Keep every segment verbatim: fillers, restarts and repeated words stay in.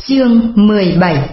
Chương mười bảy.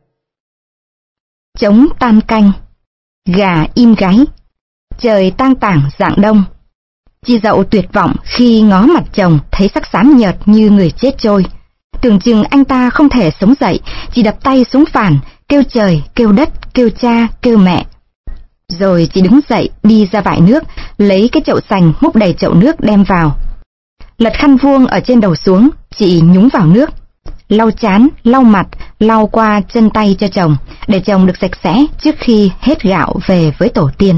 Trống tan canh, gà im gáy, trời tang tảng rạng đông. Chị Dậu tuyệt vọng khi ngó mặt chồng thấy sắc xám nhợt như người chết trôi. Tưởng chừng anh ta không thể sống dậy, chị đập tay xuống phản, kêu trời, kêu đất, kêu cha, kêu mẹ. Rồi chị đứng dậy đi ra vại nước, lấy cái chậu sành múc đầy chậu nước đem vào. Lật khăn vuông ở trên đầu xuống, chị nhúng vào nước, lau trán, lau mặt, lau qua chân tay cho chồng, để chồng được sạch sẽ trước khi hết gạo về với tổ tiên.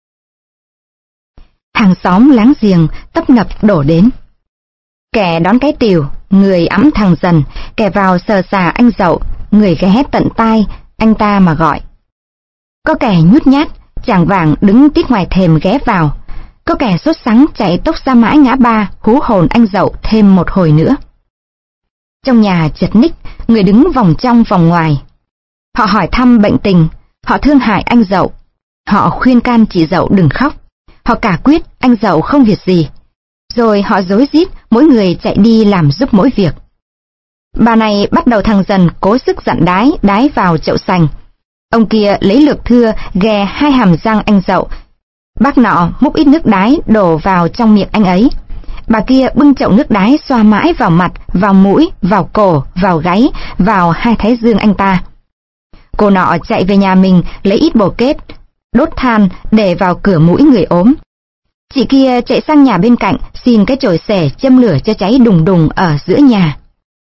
Hàng xóm láng giềng tấp nập đổ đến. Kẻ đón cái tìu, người ẵm thằng Dần, kẻ vào sờ sà anh Dậu, người ghé tận tai anh ta mà gọi. Có kẻ nhút nhát, chàng vàng đứng tít ngoài thềm ghé vào. Có kẻ sốt sắng chạy tốc ra mãi ngã ba, hú hồn anh Dậu thêm một hồi nữa. Trong nhà chật ních, người đứng vòng trong vòng ngoài. Họ hỏi thăm bệnh tình, họ thương hại anh Dậu, họ khuyên can chị Dậu đừng khóc, họ cả quyết anh Dậu không việc gì. Rồi họ rối rít, mỗi người chạy đi làm giúp mỗi việc. Bà này bắt đầu thằng Dần cố sức dặn đái, đái vào chậu sành. Ông kia lấy lược thưa ghè hai hàm răng anh Dậu. Bác nọ múc ít nước đái đổ vào trong miệng anh ấy. Bà kia bưng chậu nước đái xoa mãi vào mặt, vào mũi, vào cổ, vào gáy, vào hai thái dương anh ta. Cô nọ chạy về nhà mình lấy ít bồ kết, đốt than để vào cửa mũi người ốm. Chị kia chạy sang nhà bên cạnh xin cái chổi xẻ châm lửa cho cháy đùng đùng ở giữa nhà.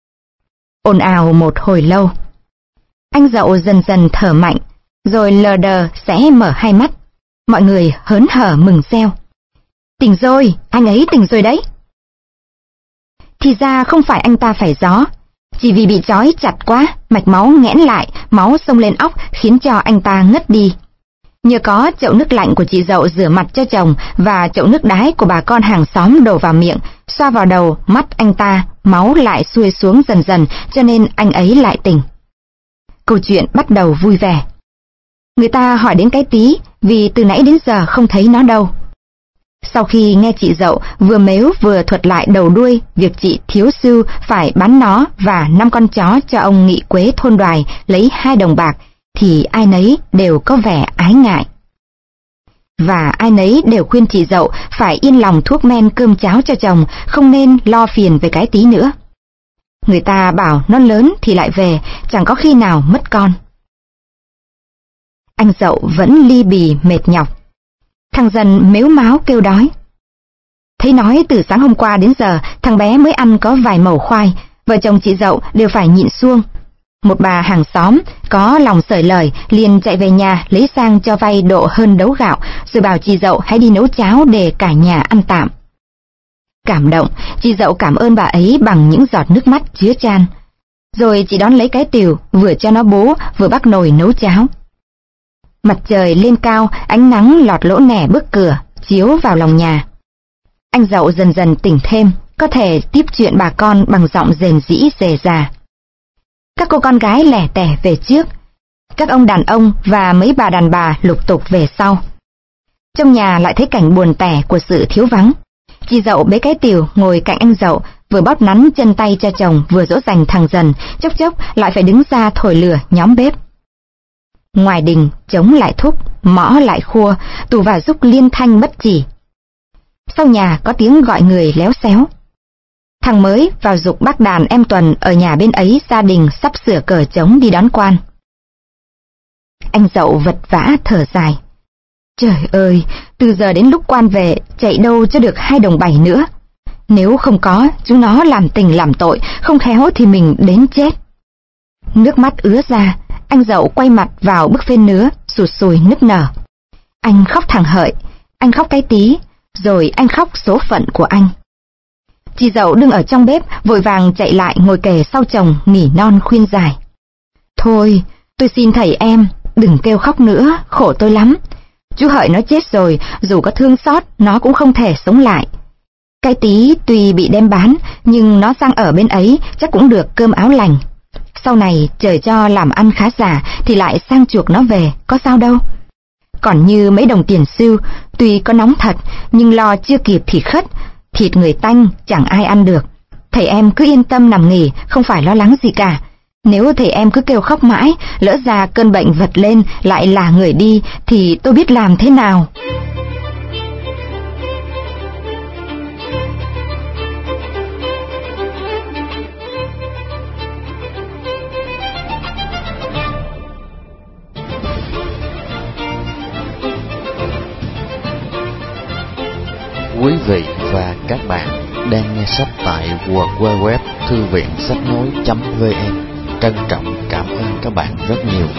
Ồn ào một hồi lâu. Anh Dậu dần dần thở mạnh, rồi lờ đờ sẽ mở hai mắt. Mọi người hớn hở mừng reo. Tỉnh rồi, anh ấy tỉnh rồi đấy. Thì ra không phải anh ta phải gió, chỉ vì bị trói chặt quá, mạch máu nghẽn lại, máu xông lên óc khiến cho anh ta ngất đi. Nhờ có chậu nước lạnh của chị Dậu rửa mặt cho chồng và chậu nước đái của bà con hàng xóm đổ vào miệng, xoa vào đầu, mắt anh ta, máu lại xuôi xuống dần dần, cho nên anh ấy lại tỉnh. Câu chuyện bắt đầu vui vẻ. Người ta hỏi đến cái tí, vì từ nãy đến giờ không thấy nó đâu. Sau khi nghe chị Dậu vừa mếu vừa thuật lại đầu đuôi việc chị thiếu sưu phải bán nó và năm con chó cho ông Nghị Quế thôn Đoài lấy hai đồng bạc, thì ai nấy đều có vẻ ái ngại. Và ai nấy đều khuyên chị Dậu phải yên lòng thuốc men cơm cháo cho chồng, không nên lo phiền về cái tí nữa. Người ta bảo nó lớn thì lại về, chẳng có khi nào mất con. Anh Dậu vẫn li bì mệt nhọc. Thằng Dần mếu máo kêu đói. Thấy nói từ sáng hôm qua đến giờ thằng bé mới ăn có vài mẩu khoai, vợ chồng chị Dậu đều phải nhịn xuông. Một bà hàng xóm có lòng sởi lời liền chạy về nhà lấy sang cho vay độ hơn đấu gạo, rồi bảo chị Dậu hãy đi nấu cháo để cả nhà ăn tạm. Cảm động, chị Dậu cảm ơn bà ấy bằng những giọt nước mắt chứa chan. Rồi chị đón lấy cái tìu, vừa cho nó bố, vừa bắt nồi nấu cháo. Mặt trời lên cao, ánh nắng lọt lỗ nẻ bức cửa, chiếu vào lòng nhà. Anh Dậu dần dần tỉnh thêm, có thể tiếp chuyện bà con bằng giọng rền rĩ rề rà. Các cô con gái lẻ tẻ về trước, các ông đàn ông và mấy bà đàn bà lục tục về sau. Trong nhà lại thấy cảnh buồn tẻ của sự thiếu vắng. Chị Dậu bế cái tìu ngồi cạnh anh Dậu, vừa bóp nắn chân tay cho chồng vừa dỗ dành thằng Dần, chốc chốc lại phải đứng ra thổi lửa nhóm bếp. Ngoài đình trống lại thúc, mõ lại khua, tù và rúc liên thanh bất chỉ. Sau nhà có tiếng gọi người léo xéo. Thằng mới vào giục bác đàn em Tuần ở nhà bên ấy gia đình sắp sửa cờ trống đi đón quan. Anh Dậu vật vã thở dài. Trời ơi, từ giờ đến lúc quan về chạy đâu cho được hai đồng bảy nữa. Nếu không có, chúng nó làm tình làm tội, không khéo thì mình đến chết. Nước mắt ứa ra, anh Dậu quay mặt vào bức phên nứa, sụt sùi nức nở. Anh khóc thằng Hợi, anh khóc cái tí, rồi anh khóc số phận của anh. Chị Dậu đứng ở trong bếp, vội vàng chạy lại ngồi kề sau chồng, nỉ non khuyên giải. Thôi, tôi xin thầy em, đừng kêu khóc nữa, khổ tôi lắm. Chú Hợi nó chết rồi, dù có thương xót, nó cũng không thể sống lại. Cái tí tuy bị đem bán, nhưng nó sang ở bên ấy chắc cũng được cơm áo lành. Sau này trời cho làm ăn khá giả thì lại sang chuộc nó về, có sao đâu. Còn như mấy đồng tiền xu, tuy có nóng thật, nhưng lo chưa kịp thì khất, thịt người tanh chẳng ai ăn được. Thầy em cứ yên tâm nằm nghỉ, không phải lo lắng gì cả. Nếu thầy em cứ kêu khóc mãi, lỡ ra cơn bệnh vật lên lại là người đi, thì tôi biết làm thế nào. Quý vị và các bạn đang nghe sách tại w w w chấm thư viện sách nói chấm v n. Trân trọng cảm ơn các bạn rất nhiều.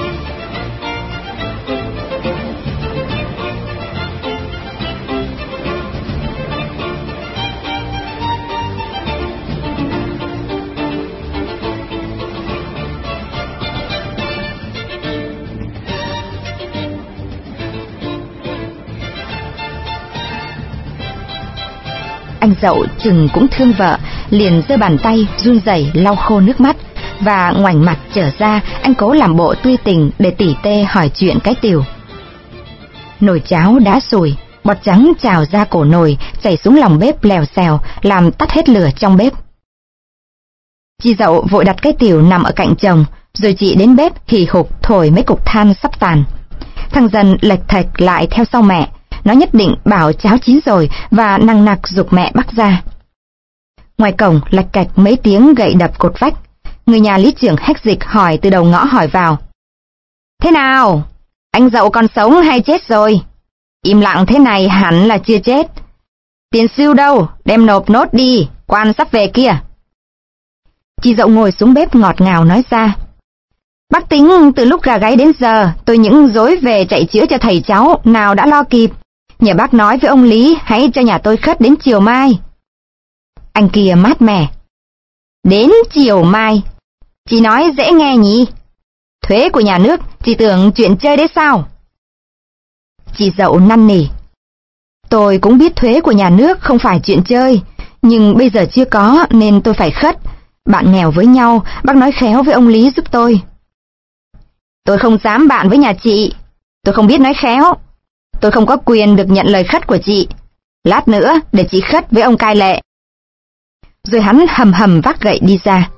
Anh Dậu chừng cũng thương vợ, liền giơ bàn tay run rẩy lau khô nước mắt, và ngoảnh mặt trở ra, anh cố làm bộ tươi tình để tỉ tê hỏi chuyện cái Tiều. Nồi cháo đã sùi, bọt trắng trào ra cổ nồi, chảy xuống lòng bếp lèo xèo, làm tắt hết lửa trong bếp. Chị Dậu vội đặt cái Tiều nằm ở cạnh chồng, rồi chị đến bếp hì hục thổi mấy cục than sắp tàn. Thằng Dần lệch thệch lại theo sau mẹ. Nó nhất định bảo cháo chín rồi và nằng nặc giục mẹ bắt ra. Ngoài cổng lạch cạch mấy tiếng gậy đập cột vách. Người nhà lý trưởng hách dịch hỏi từ đầu ngõ hỏi vào. Thế nào? Anh Dậu còn sống hay chết rồi? Im lặng thế này hẳn là chưa chết. Tiền sưu đâu? Đem nộp nốt đi, quan sắp về kia. Chị Dậu ngồi xuống bếp ngọt ngào nói ra. Bác tính từ lúc gà gáy đến giờ, tôi những dối về chạy chữa cho thầy cháu, nào đã lo kịp. Nhờ bác nói với ông Lý hãy cho nhà tôi khất đến chiều mai. Anh kia mát mẻ. Đến chiều mai? Chị nói dễ nghe nhỉ? Thuế của nhà nước, chị tưởng chuyện chơi đấy sao? Chị Dậu năn nỉ. Tôi cũng biết thuế của nhà nước không phải chuyện chơi, nhưng bây giờ chưa có nên tôi phải khất. Bạn nghèo với nhau, bác nói khéo với ông Lý giúp tôi. Tôi không dám bạn với nhà chị. Tôi không biết nói khéo. Tôi không có quyền được nhận lời khất của chị. Lát nữa để chị khất với ông cai lệ. Rồi hắn hầm hầm vác gậy đi ra.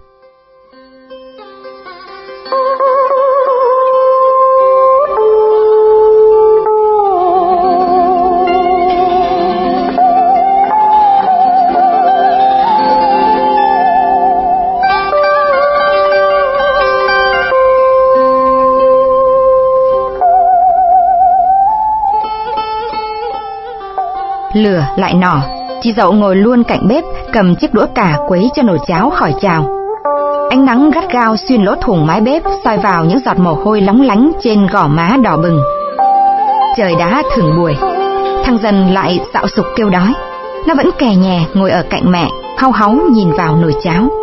Lửa lại nỏ, chị Dậu ngồi luôn cạnh bếp, cầm chiếc đũa cả quấy cho nồi cháo khỏi trào. Ánh nắng gắt gao xuyên lỗ thủng mái bếp, soi vào những giọt mồ hôi lóng lánh trên gò má đỏ bừng. Trời đã thừng buổi, thằng Dần lại xạo xục kêu đói. Nó vẫn kè nhè ngồi ở cạnh mẹ, hau háu nhìn vào nồi cháo.